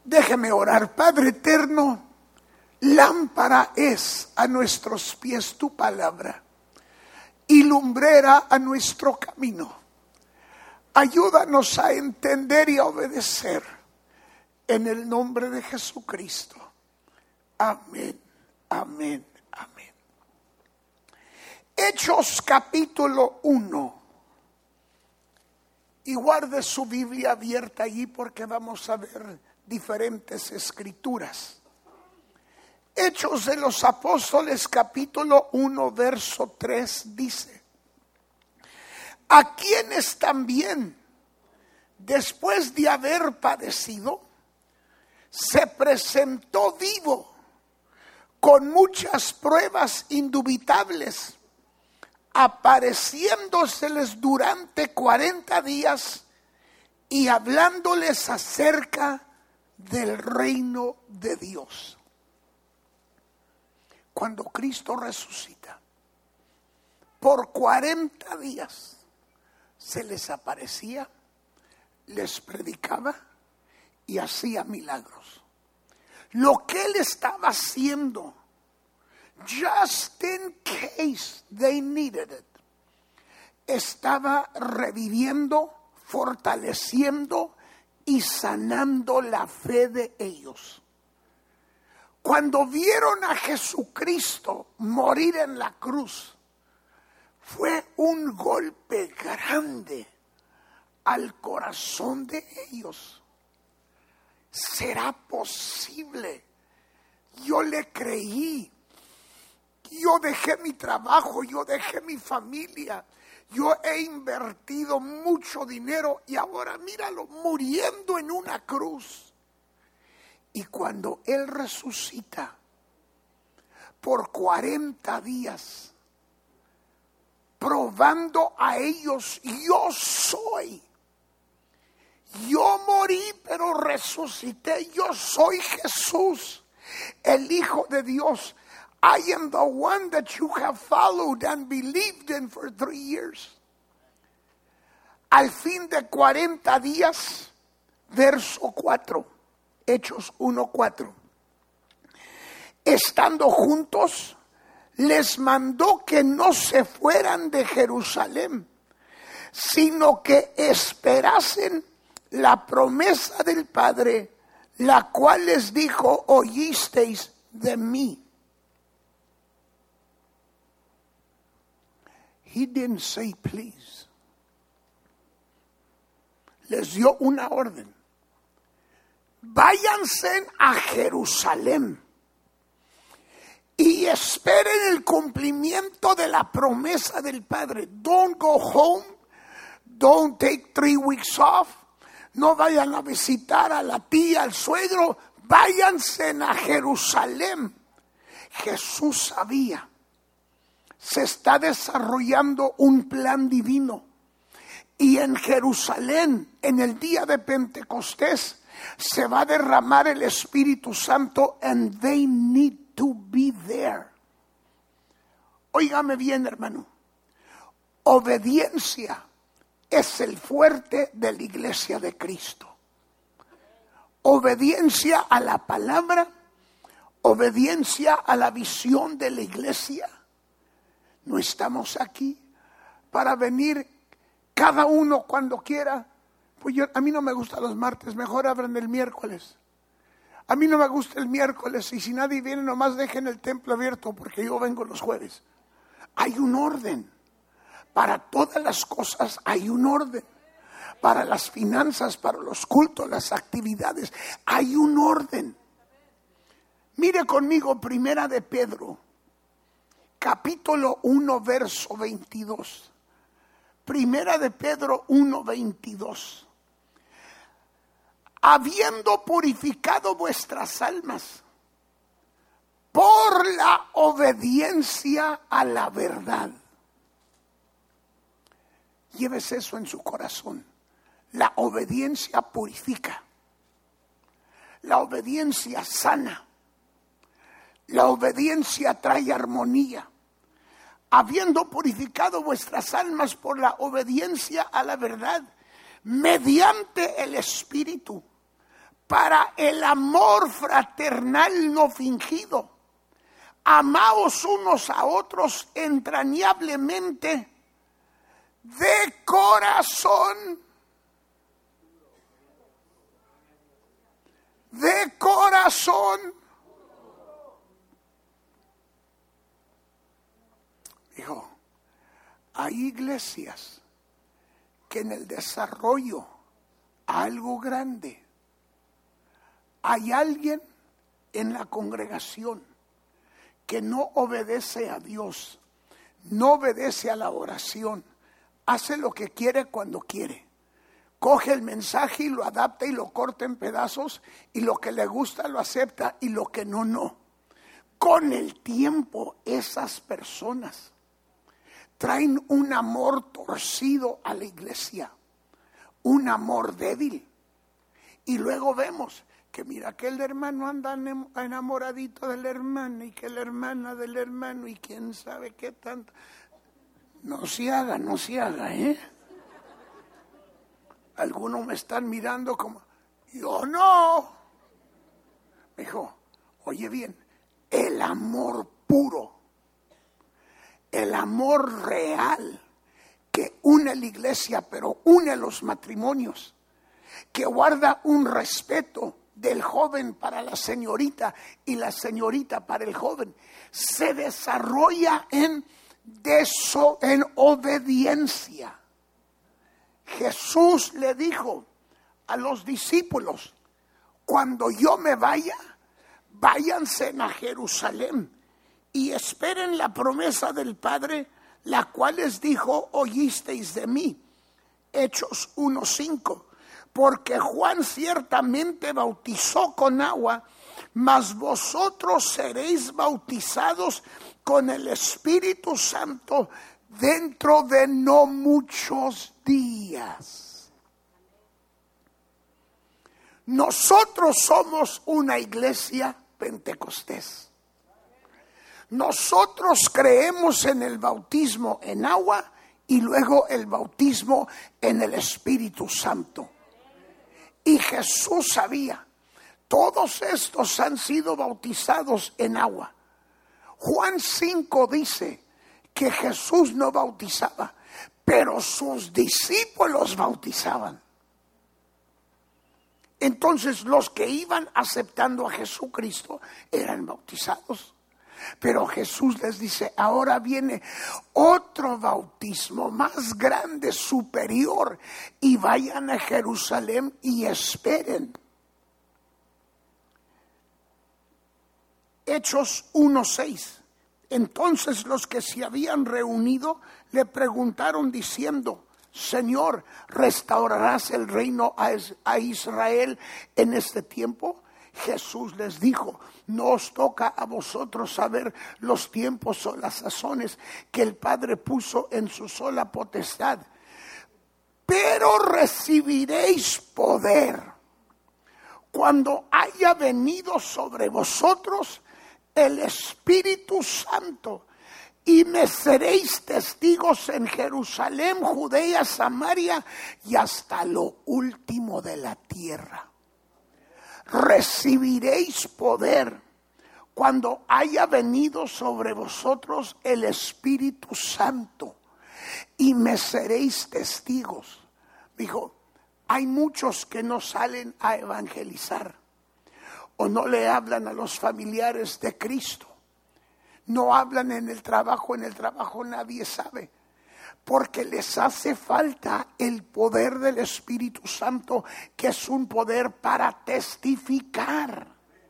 Déjeme orar. Padre eterno, lámpara es a nuestros pies tu palabra y lumbrera a nuestro camino. Ayúdanos a entender y a obedecer en el nombre de Jesucristo. Amén, amén, amén. Hechos capítulo 1. Y guarde su Biblia abierta allí porque vamos a ver diferentes escrituras. Hechos de los Apóstoles capítulo 1 verso 3 dice: a quienes también, después de haber padecido, se presentó vivo con muchas pruebas indubitables, apareciéndoseles durante 40 días y hablándoles acerca del reino de Dios. Cuando Cristo resucita, por 40 días se les aparecía, les predicaba y hacía milagros. Lo que él estaba haciendo, just in case they needed it, estaba reviviendo, fortaleciendo y sanando la fe de ellos. Cuando vieron a Jesucristo morir en la cruz, fue un golpe grande al corazón de ellos. ¿Será posible? Yo le creí. Yo dejé mi trabajo, yo dejé mi familia. Yo he invertido mucho dinero y ahora míralo muriendo en una cruz. Y cuando Él resucita, por 40 días, probando a ellos, yo soy. Yo morí, pero resucité. Yo soy Jesús, el Hijo de Dios. I am the one that you have followed and believed in for 3 years. Al fin de 40 días, verso 4, Hechos 1:4. Estando juntos, les mandó que no se fueran de Jerusalén, sino que esperasen la promesa del Padre, la cual les dijo: oísteis de mí. He didn't say please. Les dio una orden. Váyanse a Jerusalén y esperen el cumplimiento de la promesa del Padre. Don't go home. Don't take 3 weeks off. No vayan a visitar a la tía, al suegro. Váyanse a Jerusalén. Jesús sabía. Se está desarrollando un plan divino. Y en Jerusalén, en el día de Pentecostés, se va a derramar el Espíritu Santo, and they need to be there. Óigame bien, hermano. Obediencia es el fuerte de la iglesia de Cristo. Obediencia a la palabra, obediencia a la visión de la iglesia. No estamos aquí para venir cada uno cuando quiera. Pues a mí no me gustan los martes, mejor abran el miércoles. A mí no me gusta el miércoles y si nadie viene nomás dejen el templo abierto porque yo vengo los jueves. Hay un orden. Para todas las cosas hay un orden. Para las finanzas, para los cultos, las actividades, hay un orden. Mire conmigo Primera de Pedro, capítulo 1, verso 22. Primera de Pedro 1:22. Habiendo purificado vuestras almas por la obediencia a la verdad. Llévese eso en su corazón. La obediencia purifica. La obediencia sana. La obediencia trae armonía. Habiendo purificado vuestras almas por la obediencia a la verdad, mediante el Espíritu, para el amor fraternal no fingido. Amaos unos a otros entrañablemente de corazón. De corazón. Dijo, hay iglesias que en el desarrollo algo grande hay alguien en la congregación que no obedece a Dios, no obedece a la oración, hace lo que quiere cuando quiere. Coge el mensaje y lo adapta y lo corta en pedazos, y lo que le gusta lo acepta y lo que no, no. Con el tiempo esas personas traen un amor torcido a la iglesia, un amor débil. Y luego vemos que mira que el hermano anda enamoradito de la hermana y que la hermana del hermano y quién sabe qué tanto. No se haga, ¿eh? Algunos me están mirando como, yo no. Me dijo, oye bien, el amor puro, el amor real que une la iglesia, pero une los matrimonios, que guarda un respeto del joven para la señorita y la señorita para el joven, se desarrolla en obediencia. Jesús le dijo a los discípulos, cuando yo me vaya, váyanse a Jerusalén y esperen la promesa del Padre, la cual les dijo, oísteis de mí. Hechos 1:5. Porque Juan ciertamente bautizó con agua, mas vosotros seréis bautizados con el Espíritu Santo dentro de no muchos días. Nosotros somos una iglesia pentecostés. Nosotros creemos en el bautismo en agua y luego el bautismo en el Espíritu Santo. Y Jesús sabía, todos estos han sido bautizados en agua. Juan 5 dice que Jesús no bautizaba, pero sus discípulos bautizaban. Entonces los que iban aceptando a Jesucristo eran bautizados. Pero Jesús les dice, ahora viene otro bautismo más grande, superior, y vayan a Jerusalén y esperen. Hechos 1:6. Entonces los que se habían reunido le preguntaron diciendo, Señor, ¿restaurarás el reino a Israel en este tiempo? Jesús les dijo, no os toca a vosotros saber los tiempos o las sazones que el Padre puso en su sola potestad, pero recibiréis poder cuando haya venido sobre vosotros el Espíritu Santo, y me seréis testigos en Jerusalén, Judea, Samaria y hasta lo último de la tierra. Recibiréis poder cuando haya venido sobre vosotros el Espíritu Santo y me seréis testigos. Dijo, hay muchos que no salen a evangelizar o no le hablan a los familiares de Cristo. No hablan en el trabajo nadie sabe. Porque les hace falta el poder del Espíritu Santo, que es un poder para testificar,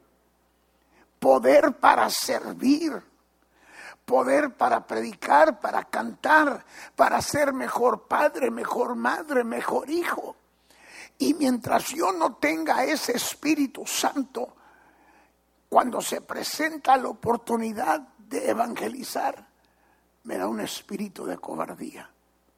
poder para servir, poder para predicar, para cantar, para ser mejor padre, mejor madre, mejor hijo. Y mientras yo no tenga ese Espíritu Santo, cuando se presenta la oportunidad de evangelizar, me da un espíritu de cobardía.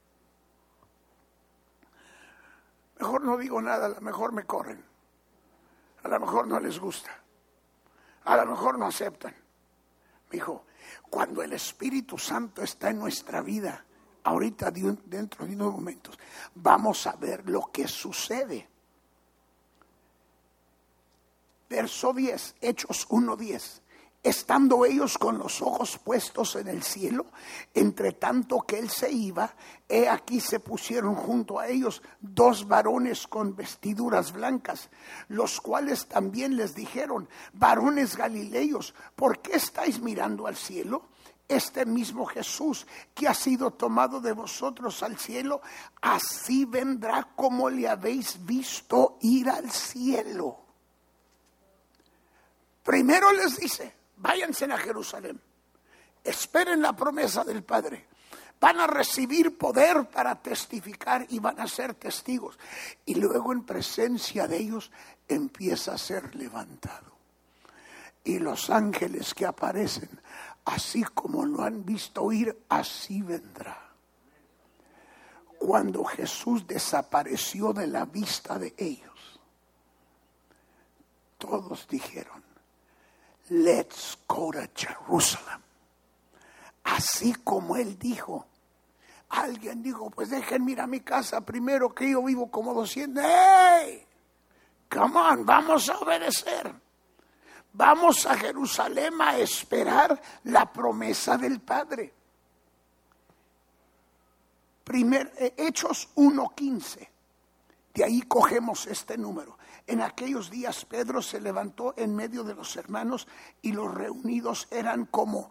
Mejor no digo nada, a lo mejor me corren. A lo mejor no les gusta. A lo mejor no aceptan. Me dijo, cuando el Espíritu Santo está en nuestra vida, ahorita dentro de unos momentos, vamos a ver lo que sucede. Verso 10, Hechos 1:10. Estando ellos con los ojos puestos en el cielo, entre tanto que él se iba, he aquí se pusieron junto a ellos 2 varones con vestiduras blancas, los cuales también les dijeron: varones galileos, ¿por qué estáis mirando al cielo? Este mismo Jesús que ha sido tomado de vosotros al cielo, así vendrá como le habéis visto ir al cielo. Primero les dice: váyanse a Jerusalén, esperen la promesa del Padre, van a recibir poder para testificar y van a ser testigos. Y luego en presencia de ellos empieza a ser levantado. Y los ángeles que aparecen, así como lo han visto ir, así vendrá. Cuando Jesús desapareció de la vista de ellos, todos dijeron: let's go to Jerusalem. Así como él dijo. Alguien dijo: pues déjenme ir a mi casa primero, que yo vivo como 200. ¡Hey! Come on, vamos a obedecer. Vamos a Jerusalén a esperar la promesa del Padre. Hechos 1:15. De ahí cogemos este número. En aquellos días Pedro se levantó en medio de los hermanos y los reunidos eran como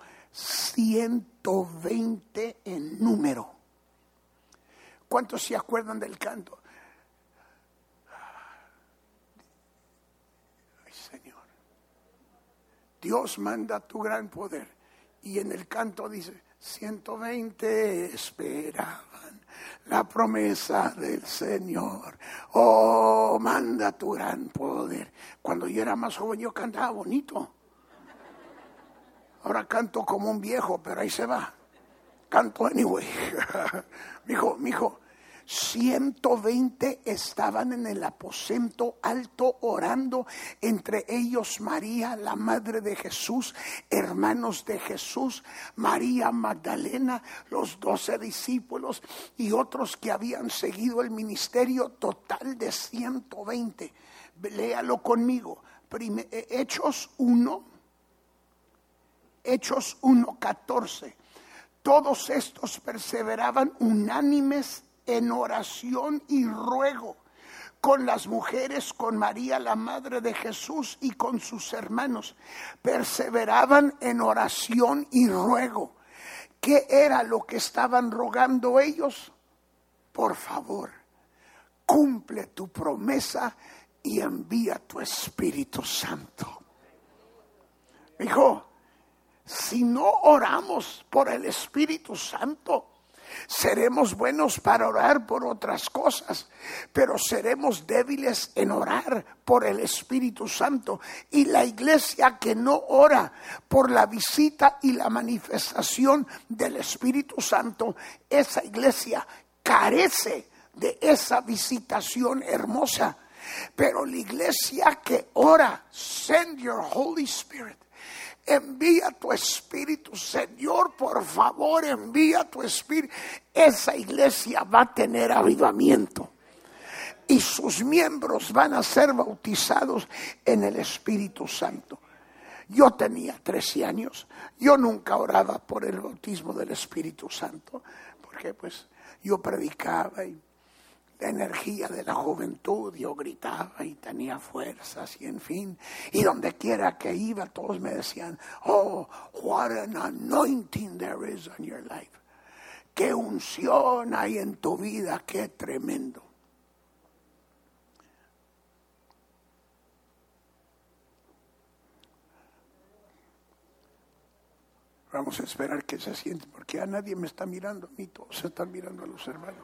120 en número. ¿Cuántos se acuerdan del canto? Ay, Señor, Dios manda tu gran poder. Y en el canto dice: 120 esperaban la promesa del Señor. Oh, manda tu gran poder. Cuando yo era más joven yo cantaba bonito. Ahora canto como un viejo, pero ahí se va. Canto anyway. Mijo, 120 estaban en el aposento alto orando, entre ellos María, la madre de Jesús, hermanos de Jesús, María Magdalena, los 12 discípulos y otros que habían seguido el ministerio. Total de 120. Léalo conmigo. Hechos 1:14. Todos estos perseveraban unánimes en oración y ruego con las mujeres, con María la madre de Jesús y con sus hermanos. Perseveraban en oración y ruego. ¿Qué era lo que estaban rogando ellos? Por favor, cumple tu promesa y envía tu Espíritu Santo. Hijo, si no oramos por el Espíritu Santo, seremos buenos para orar por otras cosas, pero seremos débiles en orar por el Espíritu Santo. Y la iglesia que no ora por la visita y la manifestación del Espíritu Santo, esa iglesia carece de esa visitación hermosa. Pero la iglesia que ora, send your Holy Spirit. Envía tu Espíritu, Señor, por favor, envía tu Espíritu. Esa iglesia va a tener avivamiento y sus miembros van a ser bautizados en el Espíritu Santo. Yo tenía 13 años, yo nunca oraba por el bautismo del Espíritu Santo, porque pues yo predicaba y la energía de la juventud, yo gritaba y tenía fuerzas y en fin, y donde quiera que iba todos me decían: oh, what an anointing there is on your life. Qué unción hay en tu vida, qué tremendo. Vamos a esperar que se siente, porque a nadie me está mirando, a mí todos se están mirando a los hermanos.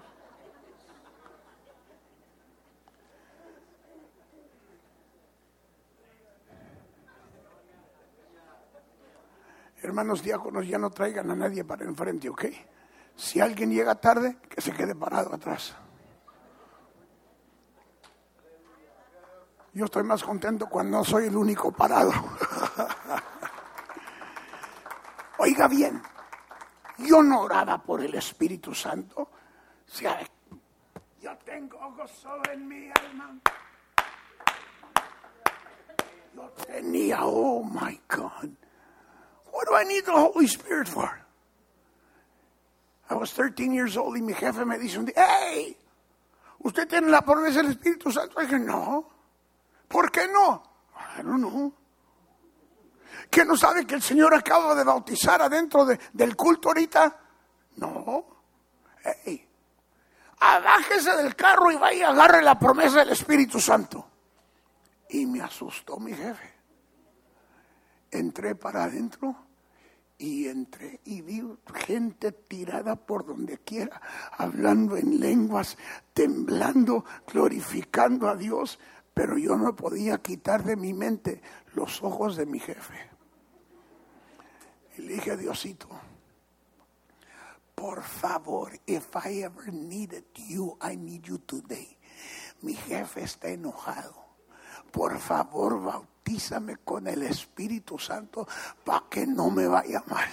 Hermanos diáconos, ya no traigan a nadie para enfrente, ¿ok? Si alguien llega tarde, que se quede parado atrás. Yo estoy más contento cuando no soy el único parado. Oiga bien, yo no oraba por el Espíritu Santo. O sea, yo tengo gozo en mi alma. Yo tenía, oh my God, what do I need the Holy Spirit for? I was 13 years old y mi jefe me dice un día, hey, ¿usted tiene la promesa del Espíritu Santo? Y dije, no. ¿Por qué no? I don't know. ¿Que no sabe que el Señor acaba de bautizar adentro del culto ahorita? No. Hey, bájese del carro y vaya y agarre la promesa del Espíritu Santo. Y me asustó mi jefe. Entré para adentro y vi gente tirada por donde quiera, hablando en lenguas, temblando, glorificando a Dios, pero yo no podía quitar de mi mente los ojos de mi jefe. Y le dije, Diosito, por favor, if I ever needed you, I need you today. Mi jefe está enojado. Por favor, bautízame con el Espíritu Santo para que no me vaya mal.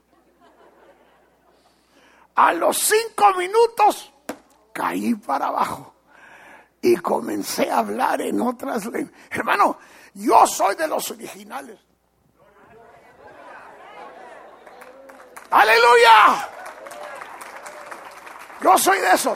A los 5 minutos caí para abajo y comencé a hablar en otras lenguas. Hermano, yo soy de los originales. ¡Aleluya! Yo soy de esos.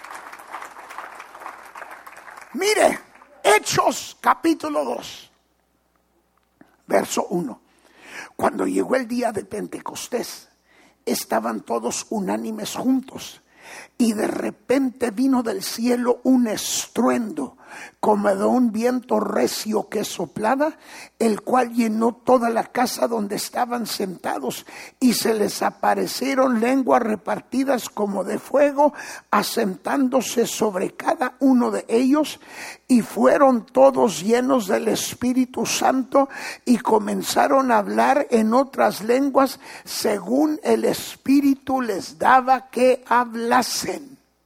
Mire, Hechos capítulo 2, verso 1. Cuando llegó el día de Pentecostés, estaban todos unánimes juntos. Y de repente vino del cielo un estruendo, como de un viento recio que soplaba, el cual llenó toda la casa donde estaban sentados, y se les aparecieron lenguas repartidas como de fuego, asentándose sobre cada uno de ellos, y fueron todos llenos del Espíritu Santo, y comenzaron a hablar en otras lenguas, según el Espíritu les daba que hablasen.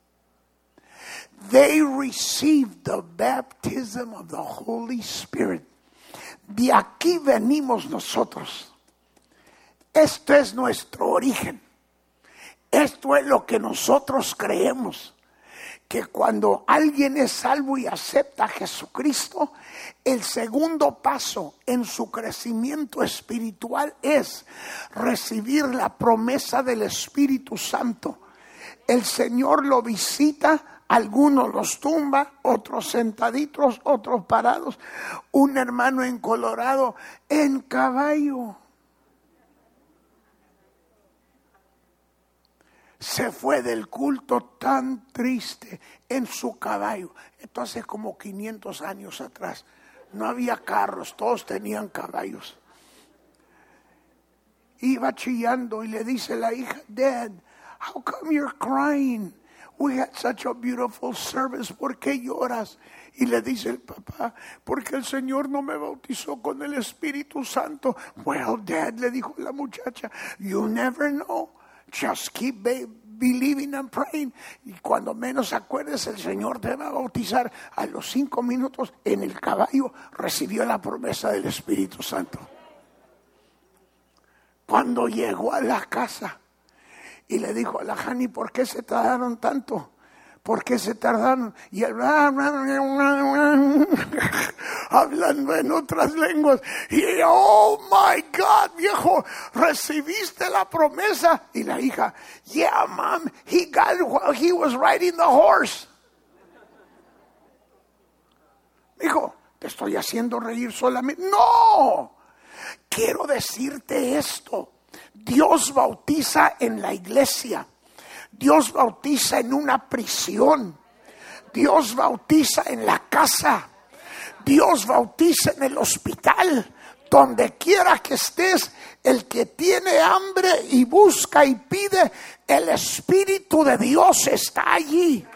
They received the baptism of the Holy Spirit. De aquí venimos nosotros. Esto es nuestro origen. Esto es lo que nosotros creemos. Que cuando alguien es salvo y acepta a Jesucristo, el segundo paso en su crecimiento espiritual es recibir la promesa del Espíritu Santo. El Señor lo visita. Algunos los tumba, otros sentaditos, otros parados. Un hermano en Colorado en caballo se fue del culto tan triste en su caballo. Esto hace como 500 años atrás. No había carros, todos tenían caballos. Iba chillando y le dice la hija, Dad, how come you're crying? We had such a beautiful service. ¿Por qué lloras? Y le dice el papá, porque el Señor no me bautizó con el Espíritu Santo. Well, Dad, le dijo la muchacha, you never know. Just keep believing and praying. Y cuando menos acuerdes, el Señor te va a bautizar. A los 5 minutos, en el caballo, recibió la promesa del Espíritu Santo. Cuando llegó a la casa, y le dijo a la Jani, ¿por qué se tardaron tanto? ¿Por qué se tardaron? Y él hablando en otras lenguas. Y ella, oh my God, viejo, ¿recibiste la promesa? Y la hija, yeah, mom, he got it while he was riding the horse. Dijo, te estoy haciendo reír solamente. No, quiero decirte esto. Dios bautiza en la iglesia. Dios bautiza en una prisión. Dios bautiza en la casa. Dios bautiza en el hospital. Donde quiera que estés, el que tiene hambre y busca y pide, el Espíritu de Dios está allí.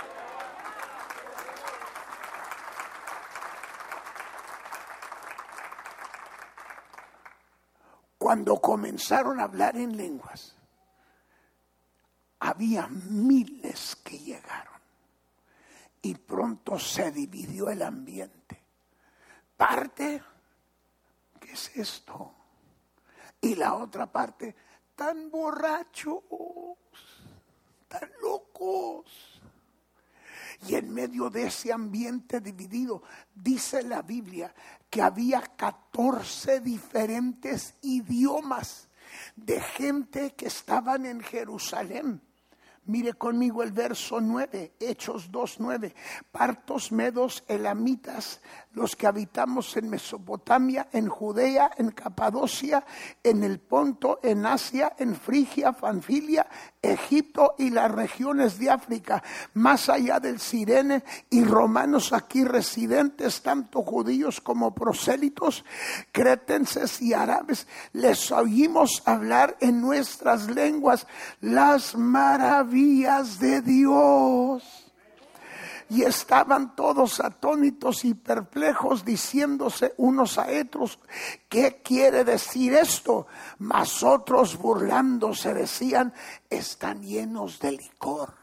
Cuando comenzaron a hablar en lenguas, había miles que llegaron y pronto se dividió el ambiente. Parte, ¿qué es esto? Y la otra parte, tan borrachos, tan locos. Y en medio de ese ambiente dividido, dice la Biblia que había 14 diferentes idiomas de gente que estaban en Jerusalén. Mire conmigo el verso 9, Hechos 2:9. Partos, medos, elamitas, los que habitamos en Mesopotamia, en Judea, en Capadocia, en el Ponto, en Asia, en Frigia, Panfilia, Egipto y las regiones de África, más allá del Cirene, y romanos aquí residentes, tanto judíos como prosélitos, cretenses y árabes, les oímos hablar en nuestras lenguas las maravillas de Dios. Y estaban todos atónitos y perplejos, diciéndose unos a otros, ¿qué quiere decir esto? Mas otros burlándose decían, están llenos de licor.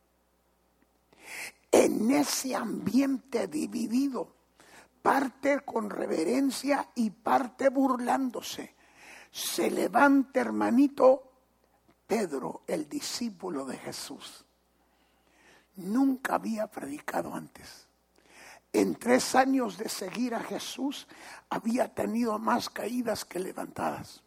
En ese ambiente dividido, parte con reverencia y parte burlándose, se levanta, hermanito, Pedro, el discípulo de Jesús. Nunca había predicado antes. En 3 años de seguir a Jesús había tenido más caídas que levantadas.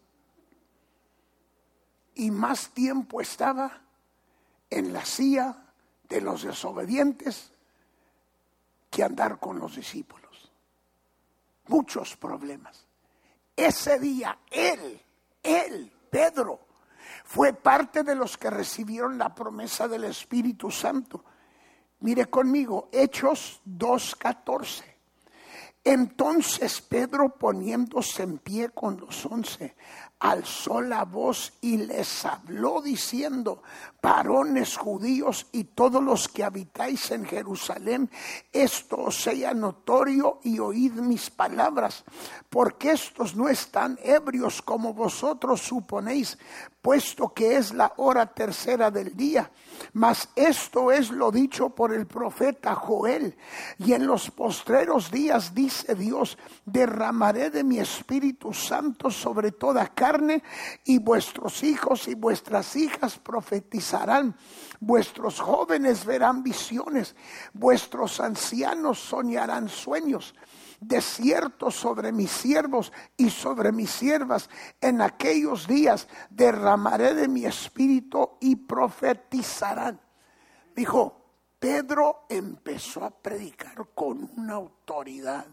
Y más tiempo estaba en la silla de los desobedientes que andar con los discípulos. Muchos problemas. Ese día él, Pedro, fue parte de los que recibieron la promesa del Espíritu Santo. Mire conmigo, Hechos 2:14. Entonces Pedro, poniéndose en pie con los 11, alzó la voz y les habló diciendo, varones judíos y todos los que habitáis en Jerusalén, esto os sea notorio y oíd mis palabras, porque estos no están ebrios como vosotros suponéis, puesto que es la hora tercera del día. Mas esto es lo dicho por el profeta Joel. Y en los postreros días, dice Dios, derramaré de mi Espíritu Santo sobre toda carne, y vuestros hijos y vuestras hijas profetizarán, vuestros jóvenes verán visiones, vuestros ancianos soñarán sueños. De cierto sobre mis siervos y sobre mis siervas en aquellos días derramaré de mi espíritu y profetizarán. Dijo, Pedro empezó a predicar con una autoridad.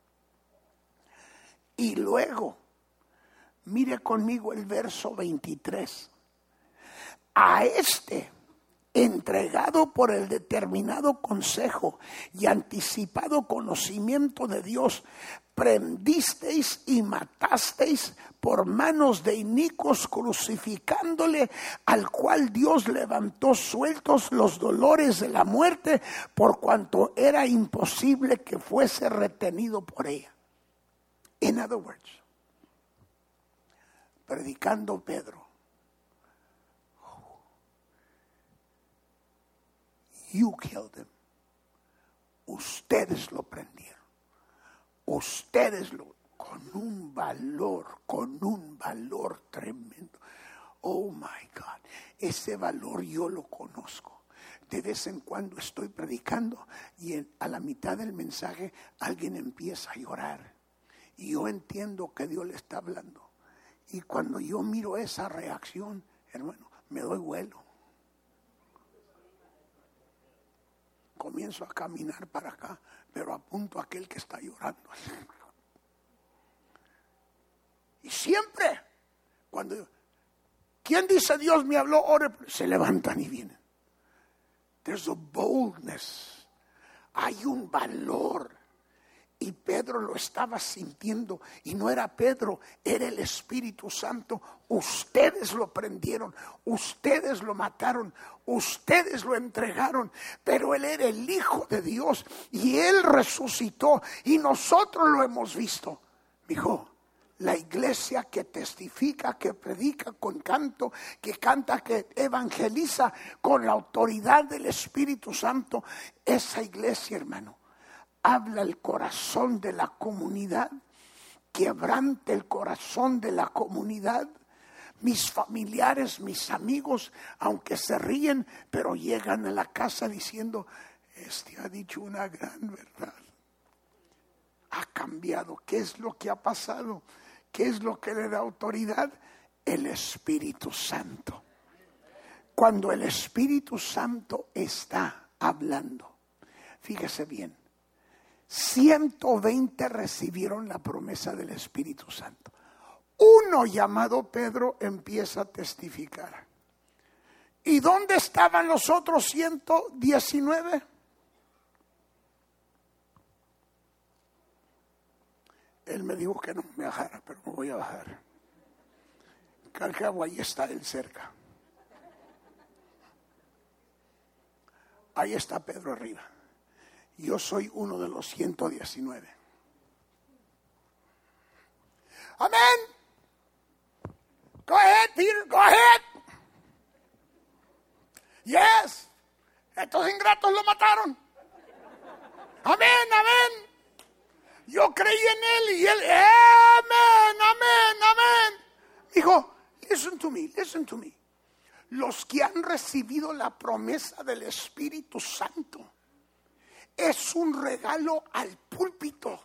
Y luego, mire conmigo el verso 23. A este, entregado por el determinado consejo y anticipado conocimiento de Dios, prendisteis y matasteis por manos de inicuos, crucificándole, al cual Dios levantó sueltos los dolores de la muerte, por cuanto era imposible que fuese retenido por ella. In other words, predicando Pedro, you killed him. Ustedes lo prendieron. Ustedes lo, con un valor tremendo. Oh my God, ese valor yo lo conozco. De vez en cuando estoy predicando y a la mitad del mensaje alguien empieza a llorar. Y yo entiendo que Dios le está hablando. Y cuando yo miro esa reacción, hermano, me doy vuelo. Comienzo a caminar para acá, pero apunto a aquel que está llorando. Y siempre, cuando ¿quién dice Dios me habló? Ore, se levantan y vienen. There's a boldness. Hay un valor. Y Pedro lo estaba sintiendo, y no era Pedro, era el Espíritu Santo. Ustedes lo prendieron, ustedes lo mataron, ustedes lo entregaron, pero él era el Hijo de Dios y él resucitó y nosotros lo hemos visto. Dijo, la iglesia que testifica, que predica con canto, que canta, que evangeliza con la autoridad del Espíritu Santo, esa iglesia, hermano, habla el corazón de la comunidad, quebrante el corazón de la comunidad. Mis familiares, mis amigos, aunque se ríen, pero llegan a la casa diciendo, Este ha dicho una gran verdad. Ha cambiado. ¿Qué es lo que ha pasado? ¿Qué es lo que le da autoridad? El Espíritu Santo. Cuando el Espíritu Santo está hablando, fíjese bien, 120 recibieron la promesa del Espíritu Santo. Uno llamado Pedro empieza a testificar. ¿Y dónde estaban los otros 119? Él me dijo que no me bajara, pero me voy a bajar. Al cabo, ahí está él cerca. Ahí está Pedro arriba. Yo soy uno de los 119. Amén. Go ahead, Peter, go ahead. Yes. Estos ingratos lo mataron. Amén, amén. Yo creí en él y él, amén, amén, amén. Dijo, listen to me, listen to me. Los que han recibido la promesa del Espíritu Santo es un regalo al púlpito.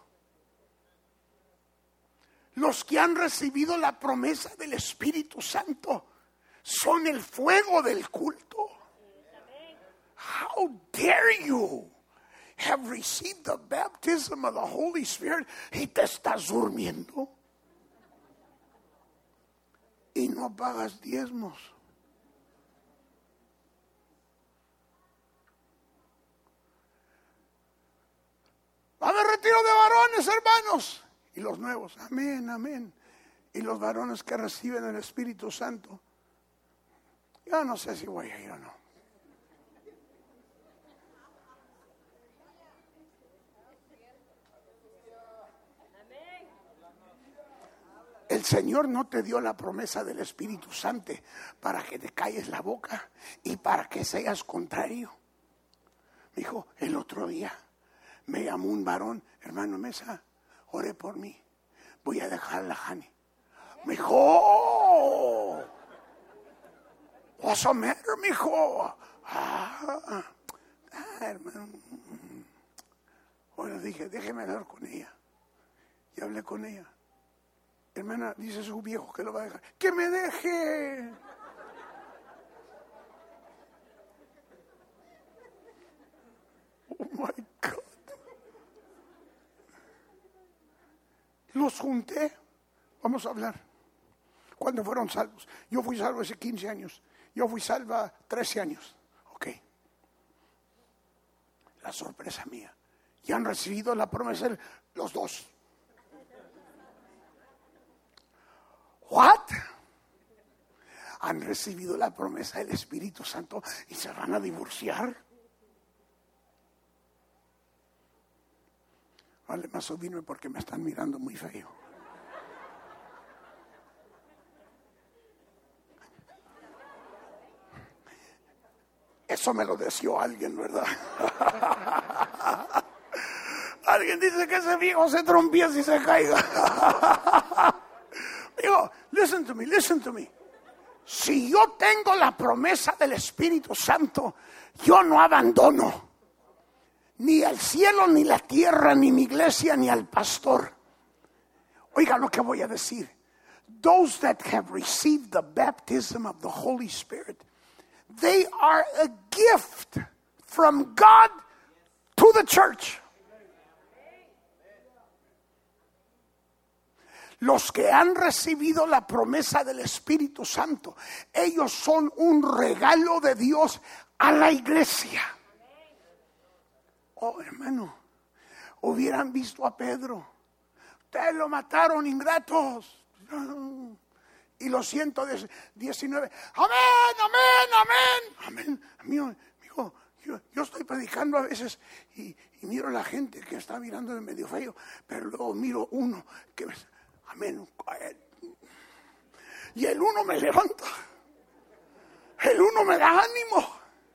Los que han recibido la promesa del Espíritu Santo son el fuego del culto. How dare you have received the baptism of the Holy Spirit y te estás durmiendo y no pagas diezmos? Va a haber retiro de varones, hermanos, y los nuevos, amén, amén. Y los varones que reciben el Espíritu Santo, yo no sé si voy a ir o no. El Señor no te dio la promesa del Espíritu Santo para que te calles la boca y para que seas contrario. Me dijo, el otro día me llamó un varón, hermano Mesa, ore por mí, voy a dejar la Jani. Me dijo, oh, what's the matter, me dijo? Hermano. Bueno, dije, déjeme hablar con ella. Y hablé con ella. Hermana, dice su viejo que lo va a dejar. ¡Que me deje! Oh my God. Los junté. Vamos a hablar. ¿Cuándo fueron salvos? Yo fui salvo hace 15 años. Yo fui salva 13 años. Ok. La sorpresa mía. Ya han recibido la promesa los dos. ¿What? Han recibido la promesa del Espíritu Santo y se van a divorciar. Vale, más subirme porque me están mirando muy feo. Eso me lo deseó alguien, ¿verdad? Alguien dice que ese viejo se trompiece y se caiga. Digo, listen to me, listen to me. Si yo tengo la promesa del Espíritu Santo, yo no abandono ni al cielo, ni la tierra, ni mi iglesia, ni al pastor. Oiga lo que voy a decir. Those that have received the baptism of the Holy Spirit, they are a gift from God to the church. Los que han recibido la promesa del Espíritu Santo, ellos son un regalo de Dios a la iglesia. Oh, hermano, hubieran visto a Pedro. Ustedes lo mataron, ingratos. Y los 119, amén, amén, amén, amén. Amigo, yo estoy predicando a veces y miro a la gente que está mirando de medio feo, pero luego miro uno que... Amén. Y el uno me levanta. El uno me da ánimo.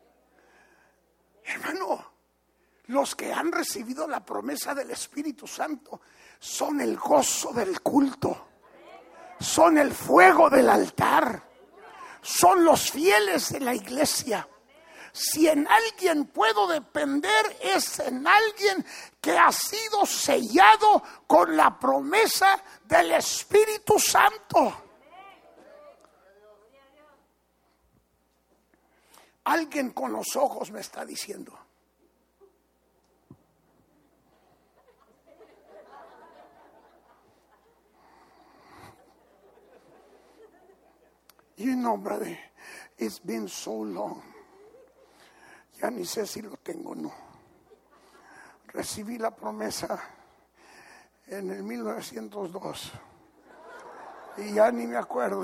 Hermano, los que han recibido la promesa del Espíritu Santo son el gozo del culto. Son el fuego del altar. Son los fieles de la iglesia. Si en alguien puedo depender, es en alguien que ha sido sellado con la promesa del Espíritu Santo. Alguien con los ojos me está diciendo: you know, brother, it's been so long. Ya ni sé si lo tengo o no. Recibí la promesa en el 1902 y ya ni me acuerdo.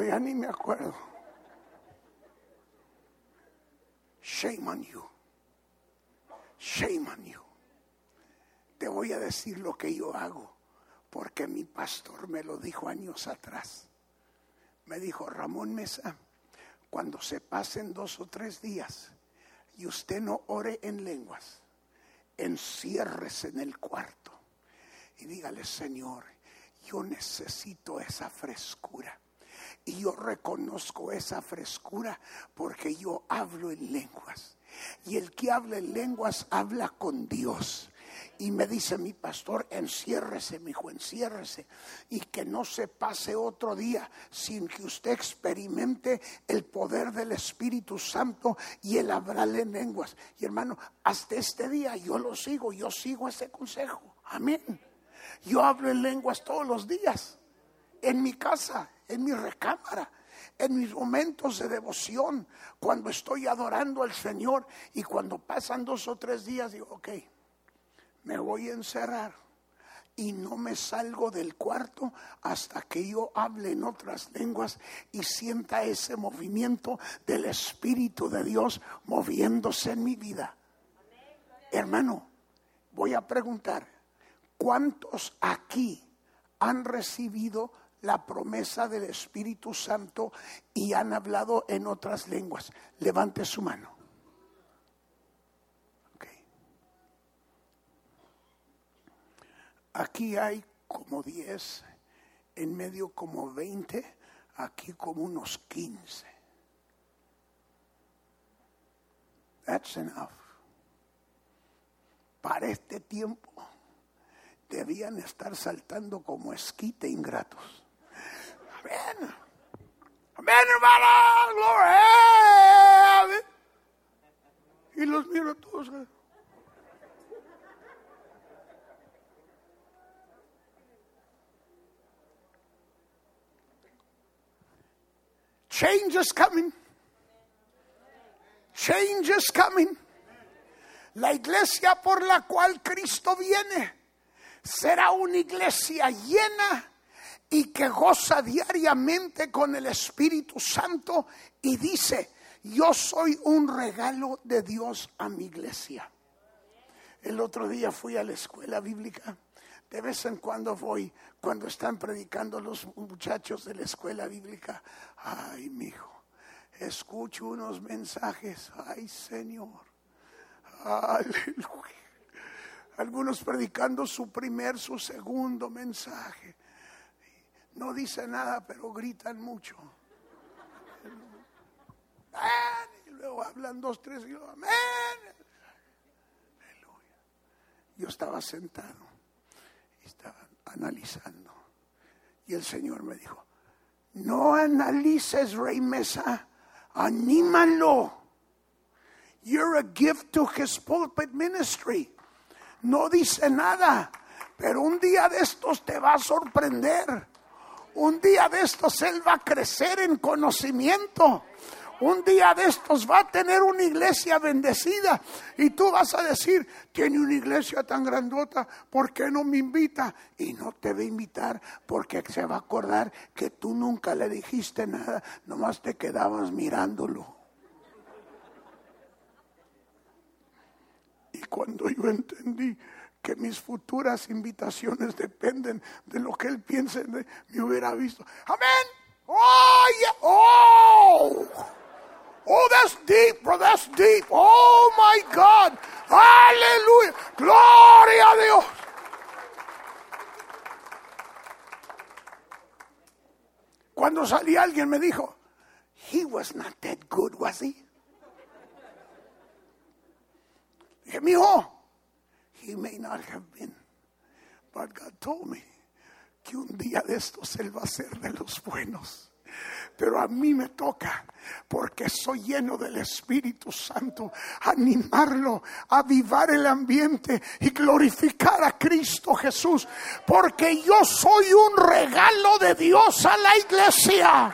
Shame on you. Shame on you. Te voy a decir lo que yo hago, porque mi pastor me lo dijo años atrás. Me dijo: Ramón Mesa, cuando se pasen 2 o 3 días y usted no ore en lenguas, enciérrese en el cuarto y dígale: Señor, yo necesito esa frescura. Y yo reconozco esa frescura porque yo hablo en lenguas. Y el que habla en lenguas habla con Dios. Y me dice mi pastor: enciérrese, mijo, enciérrese. Y que no se pase otro día sin que usted experimente el poder del Espíritu Santo y el hablar en lenguas. Y hermano, hasta este día yo sigo ese consejo. Amén. Yo hablo en lenguas todos los días. En mi casa, en mi recámara, en mis momentos de devoción, cuando estoy adorando al Señor. Y cuando pasan 2 o 3 días, digo: ok, me voy a encerrar y no me salgo del cuarto hasta que yo hable en otras lenguas y sienta ese movimiento del Espíritu de Dios moviéndose en mi vida. Hermano, voy a preguntar: ¿cuántos aquí han recibido la promesa del Espíritu Santo y han hablado en otras lenguas? Levante su mano. Aquí hay como 10, en medio como 20, aquí como unos 15. That's enough. Para este tiempo debían estar saltando como esquite ingratos. Amén. Amén, hermana. Gloria. Y los miro a todos. Change is coming. Change is coming. La iglesia por la cual Cristo viene será una iglesia llena y que goza diariamente con el Espíritu Santo y dice: yo soy un regalo de Dios a mi iglesia. El otro día fui a la escuela bíblica. De vez en cuando voy, cuando están predicando los muchachos de la escuela bíblica. Ay, mijo, escucho unos mensajes. Ay, Señor. Aleluya. Algunos predicando su segundo mensaje. No dicen nada, pero gritan mucho. Amén. Y luego hablan 2, 3 y luego amén. Aleluya. Yo estaba sentado. Estaba analizando y el Señor me dijo: no analices, Rey Mesa, anímalo. You're a gift to his pulpit ministry. No dice nada, pero un día de estos te va a sorprender. Un día de estos él va a crecer en conocimiento. Un día de estos va a tener una iglesia bendecida y tú vas a decir: tiene una iglesia tan grandota, ¿por qué no me invita? Y no te va a invitar porque se va a acordar que tú nunca le dijiste nada, nomás te quedabas mirándolo. Y cuando yo entendí que mis futuras invitaciones dependen de lo que él piense, me hubiera visto. Amén. Oh, yeah. Oh, that's deep, bro. That's deep. Oh, my God. Aleluya. Gloria a Dios. Cuando salí alguien me dijo: he was not that good, was he? dije, mijo, he may not have been, but God told me que un día de estos él va a ser de los buenos. Pero a mí me toca, porque soy lleno del Espíritu Santo, animarlo, avivar el ambiente y glorificar a Cristo Jesús, porque yo soy un regalo de Dios a la iglesia.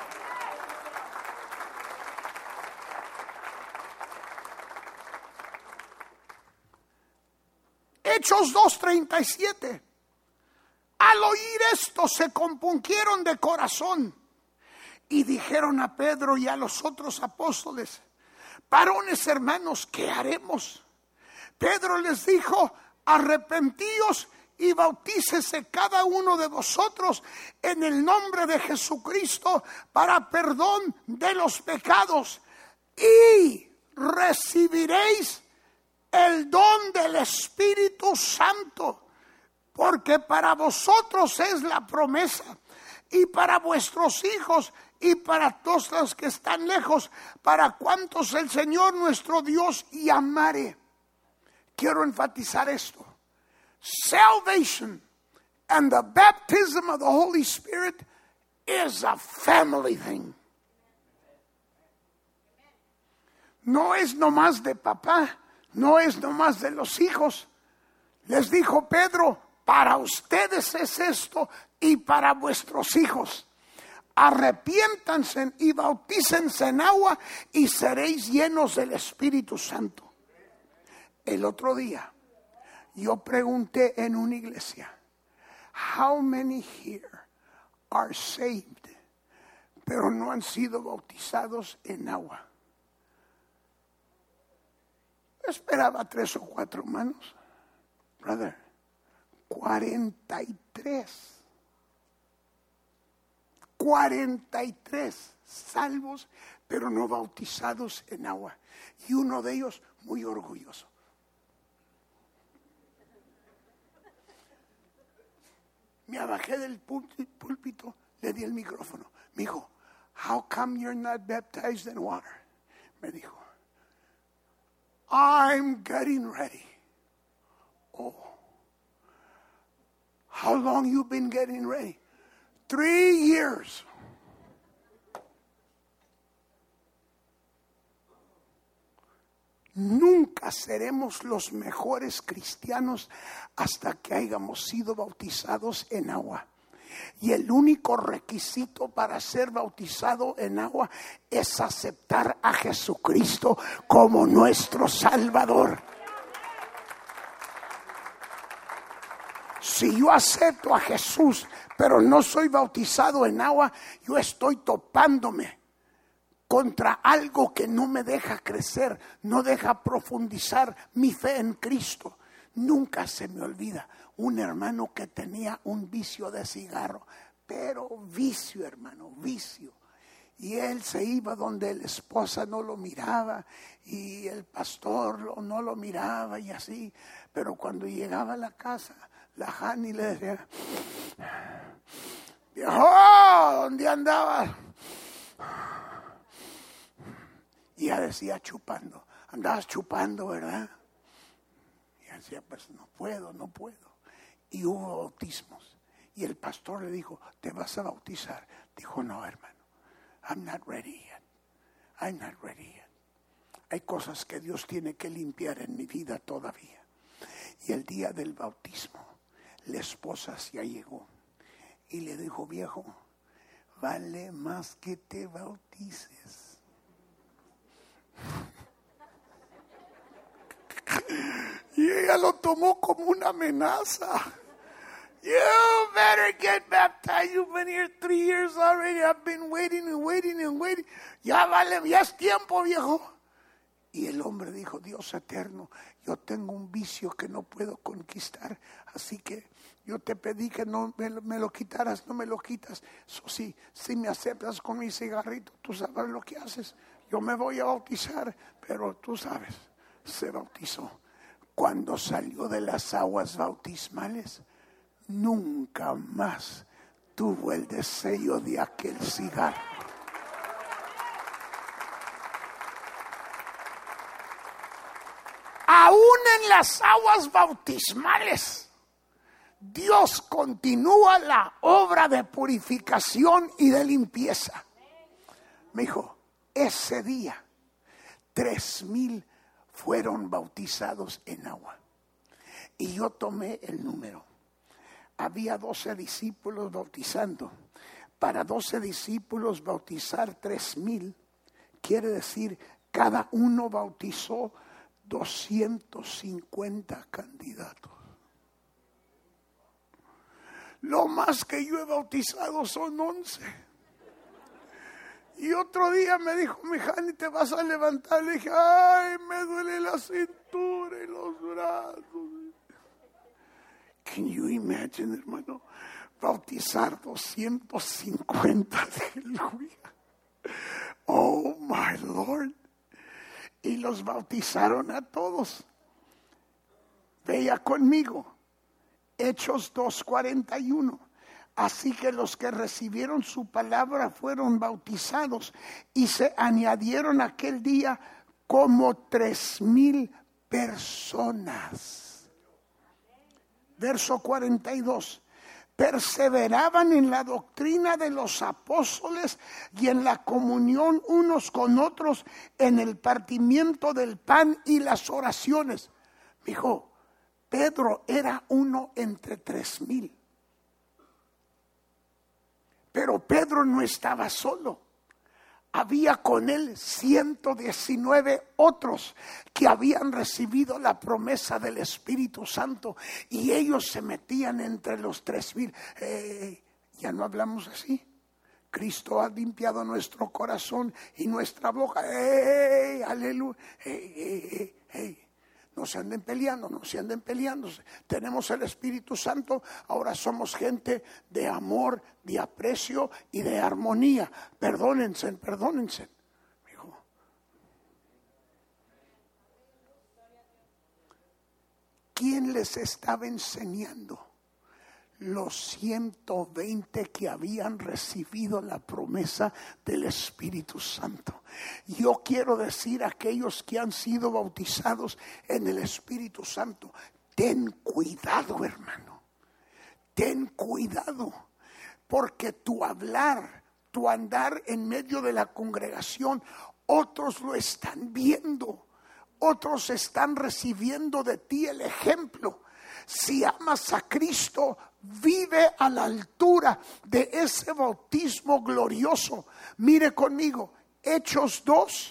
Hechos 2:37. Al oír esto se compungieron de corazón y dijeron a Pedro y a los otros apóstoles: varones hermanos, ¿qué haremos? Pedro les dijo: arrepentíos y bautícese cada uno de vosotros en el nombre de Jesucristo para perdón de los pecados, y recibiréis el don del Espíritu Santo, porque para vosotros es la promesa, y para vuestros hijos, y para todos los que están lejos, para cuantos el Señor nuestro Dios llamare. Quiero enfatizar esto. Salvation and the baptism of the Holy Spirit is a family thing. No es nomás de papá, no es nomás de los hijos. Les dijo Pedro: para ustedes es esto y para vuestros hijos. Arrepiéntanse y bautícense en agua y seréis llenos del Espíritu Santo. El otro día yo pregunté en una iglesia: how many here are saved, pero no han sido bautizados en agua? Esperaba 3 o 4 manos. Brother, 43 salvos, pero no bautizados en agua. Y uno de ellos muy orgulloso. Me abajé del púlpito, le di el micrófono. Me dijo: how come you're not baptized in water? Me dijo: I'm getting ready. Oh, how long you been getting ready? 3 years. Nunca seremos los mejores cristianos hasta que hayamos sido bautizados en agua. Y el único requisito para ser bautizado en agua es aceptar a Jesucristo como nuestro Salvador. Si yo acepto a Jesús, pero no soy bautizado en agua, yo estoy topándome contra algo que no me deja crecer, no deja profundizar mi fe en Cristo. Nunca se me olvida un hermano que tenía un vicio de cigarro, pero vicio, hermano, vicio. Y él se iba donde la esposa no lo miraba y el pastor no lo miraba y así. Pero cuando llegaba a la casa, la Jani le decía: viejo, ¿dónde andabas? Y ella decía: chupando. Andabas chupando, ¿verdad? Y ella decía: pues no puedo. Y hubo bautismos. Y el pastor le dijo: ¿te vas a bautizar? Dijo: no, hermano, I'm not ready yet. Hay cosas que Dios tiene que limpiar en mi vida todavía. Y el día del bautismo, la esposa ya llegó y le dijo: viejo, vale más que te bautices. Y ella lo tomó como una amenaza. You better get baptized. You've been here 3 years already. I've been waiting. Ya es tiempo, viejo. Y el hombre dijo: Dios eterno, yo tengo un vicio que no puedo conquistar, así que yo te pedí que no me lo quitaras, no me lo quitas. Eso sí, si me aceptas con mi cigarrito, tú sabes lo que haces. Yo me voy a bautizar, pero tú sabes, se bautizó. Cuando salió de las aguas bautismales, nunca más tuvo el deseo de aquel cigarro. aún en las aguas bautismales, Dios continúa la obra de purificación y de limpieza. Me dijo, ese día 3,000 fueron bautizados en agua. Y yo tomé el número. Había 12 discípulos bautizando. Para 12 discípulos bautizar 3,000 quiere decir cada uno bautizó 250 candidatos. Lo más que yo he bautizado son 11. Y otro día me dijo, mi Jani, ¿te vas a levantar? Le dije, ay, me duele la cintura y los brazos. Can you imagine, hermano? Bautizar 250, aleluya. Oh, my Lord. Y los bautizaron a todos. Vea conmigo. Hechos 2:41. Así que los que recibieron su palabra fueron bautizados y se añadieron aquel día como 3,000 personas. Verso 42. Perseveraban en la doctrina de los apóstoles y en la comunión unos con otros, en el partimiento del pan y las oraciones. Dijo, Pedro era uno entre 3,000. Pero Pedro no estaba solo. Había con él 119 otros que habían recibido la promesa del Espíritu Santo y ellos se metían entre los 3,000. Ya no hablamos así. Cristo ha limpiado nuestro corazón y nuestra boca. Aleluya. No se anden peleando, no se anden peleándose. Tenemos el Espíritu Santo, ahora somos gente de amor, de aprecio y de armonía. Perdónense. Dijo. ¿Quién les estaba enseñando? Los 120 que habían recibido la promesa del Espíritu Santo. Yo quiero decir a aquellos que han sido bautizados en el Espíritu Santo, ten cuidado, hermano, ten cuidado, porque tu hablar, tu andar en medio de la congregación, otros lo están viendo, otros están recibiendo de ti el ejemplo. Si amas a Cristo, vive a la altura de ese bautismo glorioso. Mire conmigo, Hechos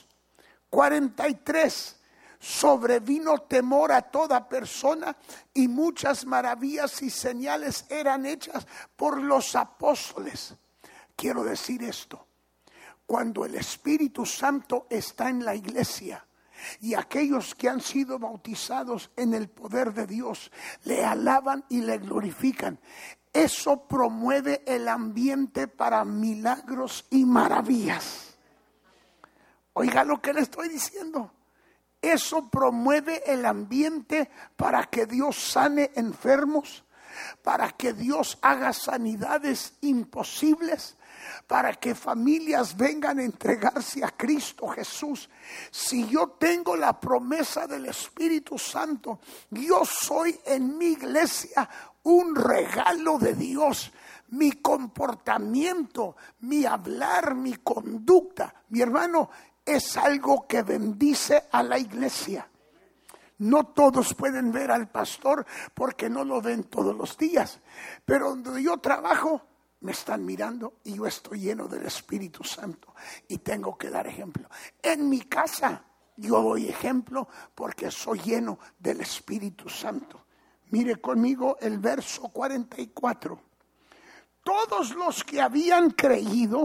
2:43. Sobrevino temor a toda persona y muchas maravillas y señales eran hechas por los apóstoles. Quiero decir esto, cuando el Espíritu Santo está en la iglesia, y aquellos que han sido bautizados en el poder de Dios le alaban y le glorifican, eso promueve el ambiente para milagros y maravillas. Oiga lo que le estoy diciendo. Eso promueve el ambiente para que Dios sane enfermos, para que Dios haga sanidades imposibles, para que familias vengan a entregarse a Cristo Jesús. Si yo tengo la promesa del Espíritu Santo, yo soy en mi iglesia un regalo de Dios. Mi comportamiento, mi hablar, mi conducta, mi hermano, es algo que bendice a la iglesia. No todos pueden ver al pastor porque no lo ven todos los días, pero donde yo trabajo me están mirando y yo estoy lleno del Espíritu Santo y tengo que dar ejemplo. En mi casa yo doy ejemplo porque soy lleno del Espíritu Santo. Mire conmigo el verso 44. Todos los que habían creído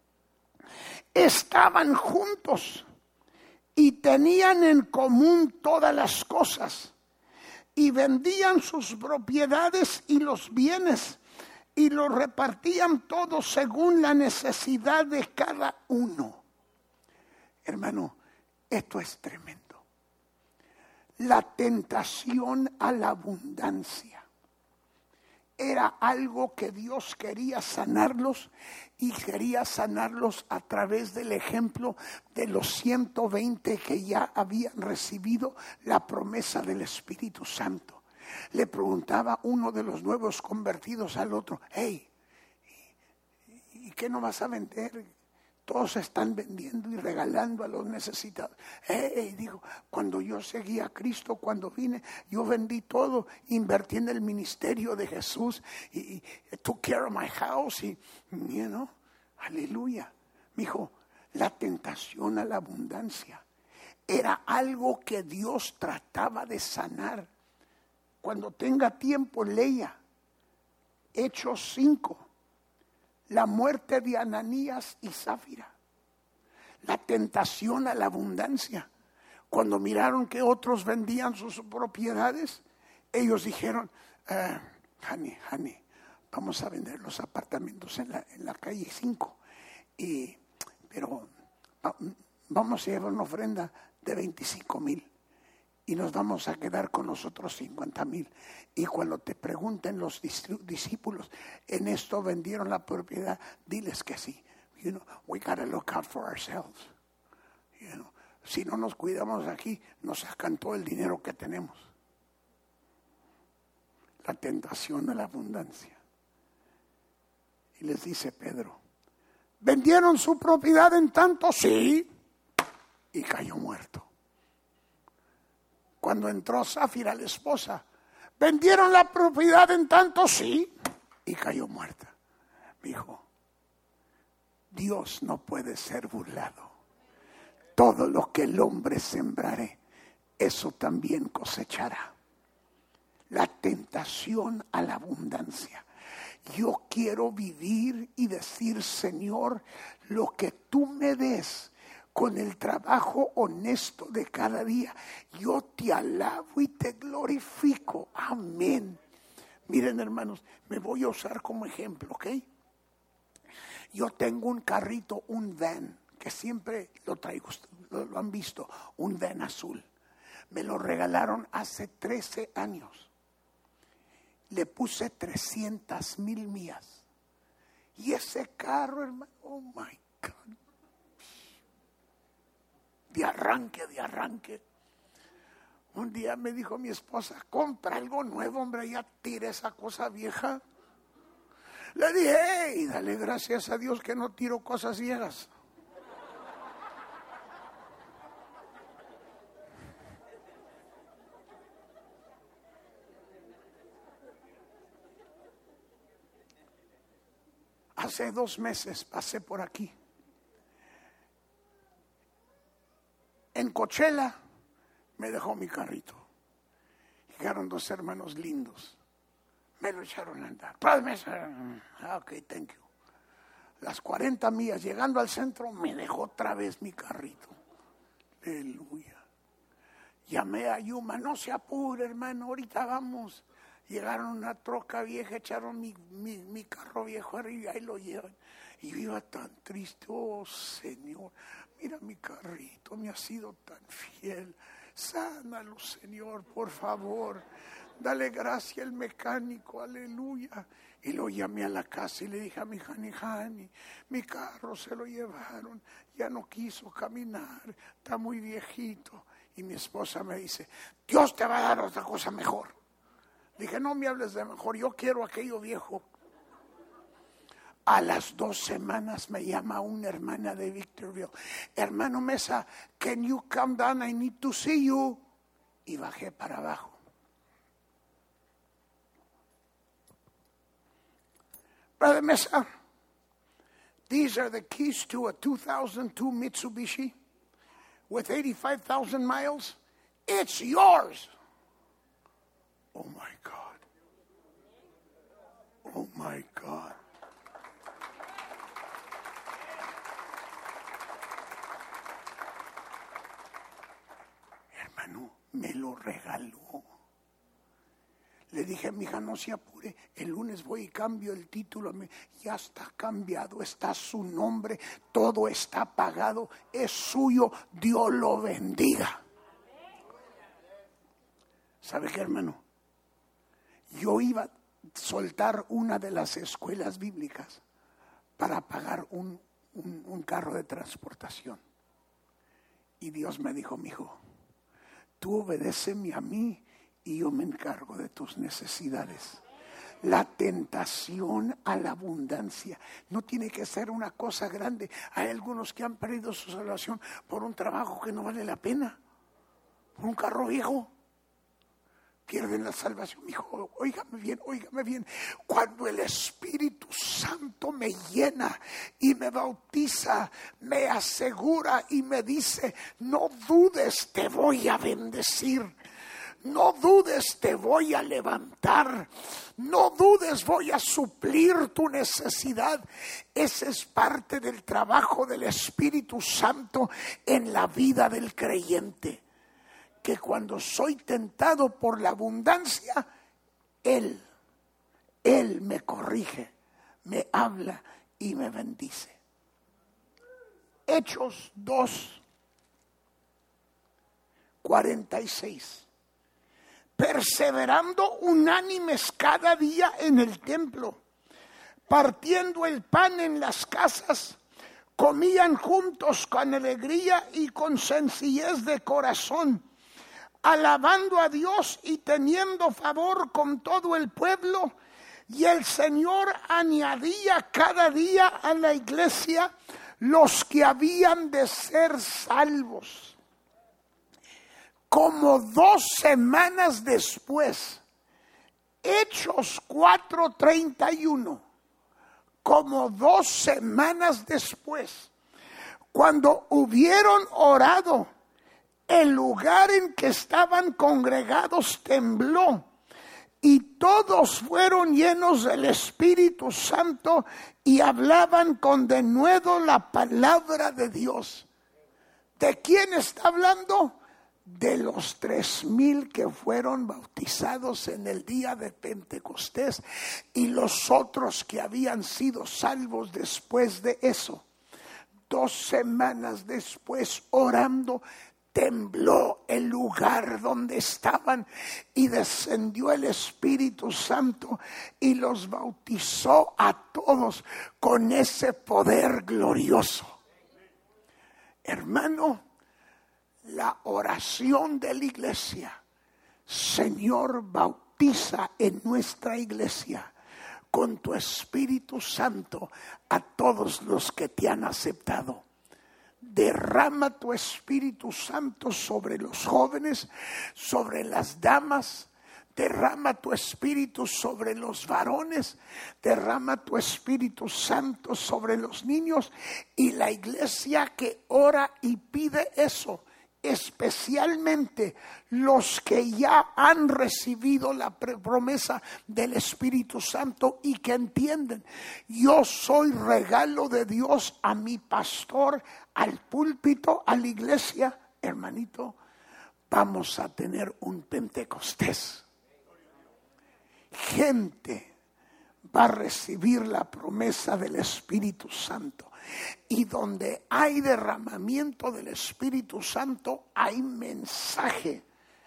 estaban juntos y tenían en común todas las cosas y vendían sus propiedades y los bienes y los repartían todos según la necesidad de cada uno. Hermano, esto es tremendo. La tentación a la abundancia era algo que Dios quería sanarlos, y quería sanarlos a través del ejemplo de los 120 que ya habían recibido la promesa del Espíritu Santo. Le preguntaba uno de los nuevos convertidos al otro: hey, ¿y qué no vas a vender? Todos están vendiendo y regalando a los necesitados. Digo, cuando yo seguía a Cristo, cuando vine, yo vendí todo, invertí en el ministerio de Jesús y took care of my house y, aleluya. Me dijo, la tentación a la abundancia era algo que Dios trataba de sanar. Cuando tenga tiempo, lea Hechos 5. La muerte de Ananías y Zafira. La tentación a la abundancia. Cuando miraron que otros vendían sus propiedades, ellos dijeron, honey, vamos a vender los apartamentos en la calle 5. Pero vamos a llevar una ofrenda de 25,000. Y nos vamos a quedar con nosotros 50,000. Y cuando te pregunten los discípulos, ¿en esto vendieron la propiedad? Diles que sí. We gotta look out for ourselves. Si no nos cuidamos aquí, nos sacan todo el dinero que tenemos. La tentación a la abundancia. Y les dice Pedro, ¿vendieron su propiedad en tanto? Sí. Y cayó muerto. Cuando entró Zafira, la esposa, ¿vendieron la propiedad en tanto? Sí. Y cayó muerta. Dijo, Dios no puede ser burlado. Todo lo que el hombre sembrare, eso también cosechará. La tentación a la abundancia. Yo quiero vivir y decir, Señor, lo que tú me des, con el trabajo honesto de cada día, yo te alabo y te glorifico. Amén. Miren, hermanos, me voy a usar como ejemplo, ¿ok? Yo tengo un carrito, un van, que siempre lo traigo, lo han visto, un van azul. Me lo regalaron hace 13 años. Le puse 300,000 millas. Y ese carro, hermano, oh my God. De arranque. Un día me dijo mi esposa, compra algo nuevo, hombre, ya tira esa cosa vieja. Le dije, hey, dale gracias a Dios que no tiro cosas viejas. Hace 2 meses pasé por aquí. En Coachella me dejó mi carrito. Llegaron 2 hermanos lindos. Me lo echaron a andar. Ok, thank you. Las 40 millas, llegando al centro, me dejó otra vez mi carrito. Aleluya. Llamé a Yuma, no se apure, hermano, ahorita vamos. Llegaron una troca vieja, echaron mi carro viejo arriba y lo llevan. Y yo iba tan triste, oh Señor, mira mi carrito, me ha sido tan fiel. Sánalo, Señor, por favor. Dale gracia al mecánico, aleluya. Y lo llamé a la casa y le dije a mi Hani, mi carro se lo llevaron, ya no quiso caminar, está muy viejito. Y mi esposa me dice, Dios te va a dar otra cosa mejor. Dije, no me hables de mejor, yo quiero aquello viejo. A las 2 semanas me llama una hermana de Victorville. Hermano Mesa, can you come down? I need to see you. Y bajé para abajo. Brother Mesa, these are the keys to a 2002 Mitsubishi with 85,000 miles. It's yours. Oh my God. Oh my God. Hermano, me lo regaló. Le dije a mi hija, no se apure, el lunes voy y cambio el título. Ya está cambiado, está su nombre, todo está pagado, es suyo, Dios lo bendiga. ¿Sabe qué, hermano? Yo iba soltar una de las escuelas bíblicas para pagar un carro de transportación. Y Dios me dijo: mi hijo, tú obedéceme a mí y yo me encargo de tus necesidades. La tentación a la abundancia no tiene que ser una cosa grande. Hay algunos que han perdido su salvación por un trabajo que no vale la pena, por un carro viejo. Pierden la salvación. Hijo, óigame bien. Cuando el Espíritu Santo me llena y me bautiza, me asegura y me dice: no dudes, te voy a bendecir. No dudes, te voy a levantar. No dudes, voy a suplir tu necesidad. Ese es parte del trabajo del Espíritu Santo en la vida del creyente. Que cuando soy tentado por la abundancia, Él me corrige, me habla y me bendice. Hechos 2:46. Perseverando unánimes cada día en el templo, partiendo el pan en las casas, comían juntos con alegría y con sencillez de corazón, alabando a Dios y teniendo favor con todo el pueblo. Y el Señor añadía cada día a la iglesia los que habían de ser salvos. Como 2 semanas después, Hechos 4:31, como 2 semanas después, cuando hubieron orado, el lugar en que estaban congregados tembló y todos fueron llenos del Espíritu Santo y hablaban con denuedo la palabra de Dios. ¿De quién está hablando? De los 3,000 que fueron bautizados en el día de Pentecostés y los otros que habían sido salvos después de eso. 2 semanas después, orando, tembló el lugar donde estaban y descendió el Espíritu Santo y los bautizó a todos con ese poder glorioso. Hermano, la oración de la iglesia: Señor, bautiza en nuestra iglesia con tu Espíritu Santo a todos los que te han aceptado. Derrama tu Espíritu Santo sobre los jóvenes, sobre las damas. Derrama tu Espíritu sobre los varones. Derrama tu Espíritu Santo sobre los niños. Y la iglesia que ora y pide eso, especialmente los que ya han recibido la promesa del Espíritu Santo y que entienden: yo soy regalo de Dios a mi pastor, al púlpito, a la iglesia. Hermanito, vamos a tener un Pentecostés. Gente va a recibir la promesa del Espíritu Santo. Y donde hay derramamiento del Espíritu Santo, hay mensaje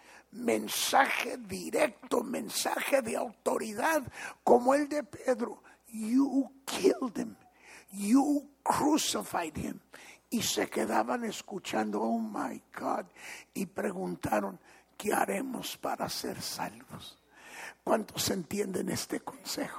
directo, mensaje de autoridad, como el de Pedro: you killed him, you crucified him. Y se quedaban escuchando: oh my God, y preguntaron: ¿qué haremos para ser salvos? ¿Cuántos entienden este consejo?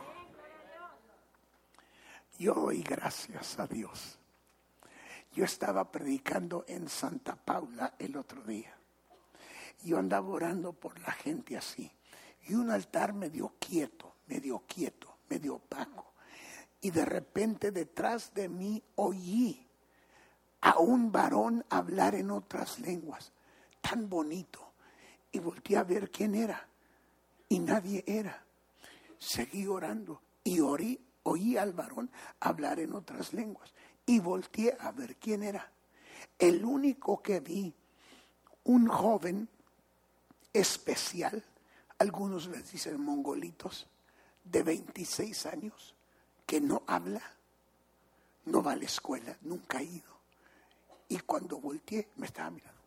Yo doy gracias a Dios. Yo estaba predicando en Santa Paula el otro día. Yo andaba orando por la gente así. Y un altar medio quieto, medio opaco. Y de repente detrás de mí oí a un varón hablar en otras lenguas. Tan bonito. Y volteé a ver quién era. Y nadie era. Seguí orando y oí al varón hablar en otras lenguas y volteé a ver quién era. El único que vi, un joven especial, algunos les dicen mongolitos, de 26 años, que no habla, no va a la escuela, nunca ha ido. Y cuando volteé, me estaba mirando,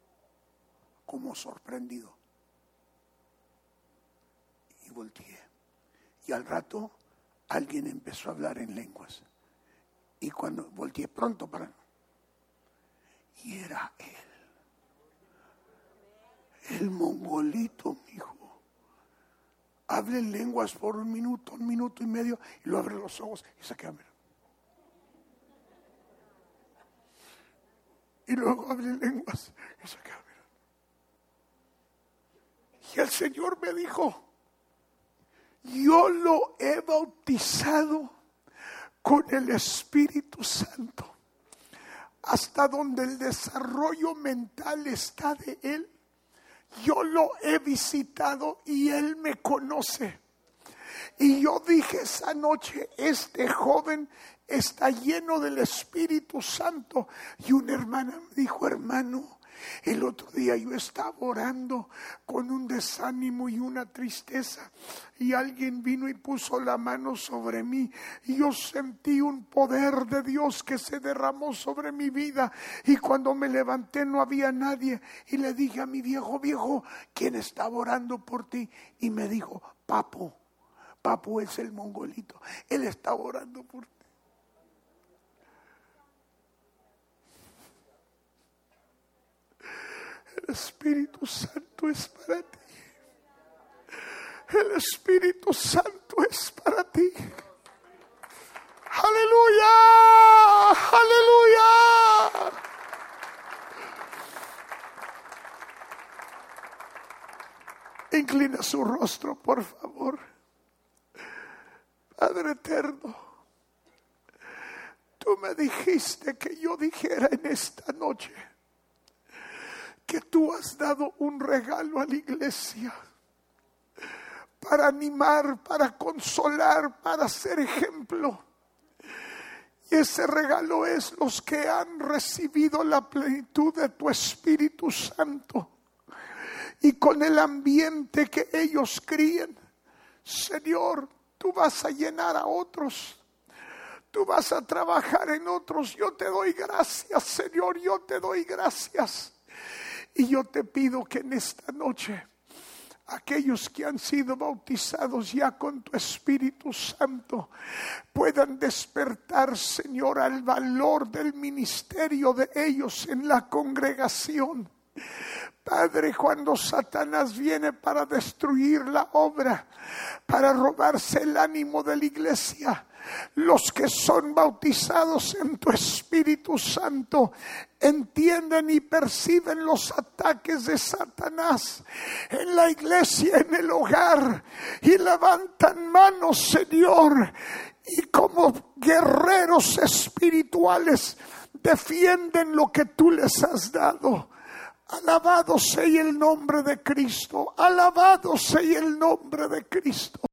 como sorprendido. Y volteé. Y al rato alguien empezó a hablar en lenguas. Y cuando volteé pronto para... Y era él. El mongolito, mijo. Habla en lenguas por un minuto y medio, y lo abre los ojos y se queda mirando. Y luego habla en lenguas y se queda mirando. Y el Señor me dijo, yo lo he bautizado con el Espíritu Santo. Hasta donde el desarrollo mental está de él, yo lo he visitado y él me conoce. Y yo dije esa noche, este joven está lleno del Espíritu Santo. Y una hermana me dijo, hermano, el otro día yo estaba orando con un desánimo y una tristeza, y alguien vino y puso la mano sobre mí, y yo sentí un poder de Dios que se derramó sobre mi vida, y cuando me levanté no había nadie, y le dije a mi viejo, ¿quién estaba orando por ti? Y me dijo, Papo es el mongolito, él estaba orando por ti. El Espíritu Santo es para ti. El Espíritu Santo es para ti. Aleluya, aleluya. Inclina su rostro, por favor. Padre eterno, tú me dijiste que yo dijera en esta noche que tú has dado un regalo a la iglesia para animar, para consolar, para ser ejemplo. Y ese regalo es los que han recibido la plenitud de tu Espíritu Santo. Y con el ambiente que ellos críen, Señor, tú vas a llenar a otros. Tú vas a trabajar en otros. Yo te doy gracias, Señor, yo te doy gracias. Y yo te pido que en esta noche, aquellos que han sido bautizados ya con tu Espíritu Santo puedan despertar, Señor, al valor del ministerio de ellos en la congregación. Padre, cuando Satanás viene para destruir la obra, para robarse el ánimo de la iglesia, los que son bautizados en tu Espíritu Santo entienden y perciben los ataques de Satanás en la iglesia, en el hogar, y levantan manos, Señor, y como guerreros espirituales defienden lo que tú les has dado. Alabado sea el nombre de Cristo, alabado sea el nombre de Cristo.